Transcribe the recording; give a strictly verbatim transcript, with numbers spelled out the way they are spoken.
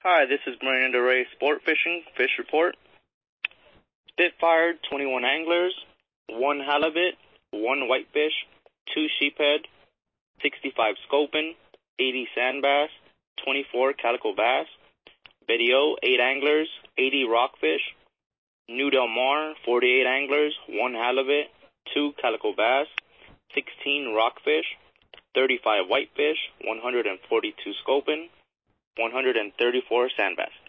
Hi, this is Miranda Ray Sport Fishing, Fish Report. Spitfire, twenty-one anglers, one halibut, one whitefish, two sheephead, sixty-five sculpin, eighty sand bass, twenty-four calico bass. Betty O, eight anglers, eighty rockfish. New Del Mar, forty-eight anglers, one halibut, two calico bass, sixteen rockfish, thirty-five whitefish, one hundred forty-two sculpin, one hundred thirty-four sand bass.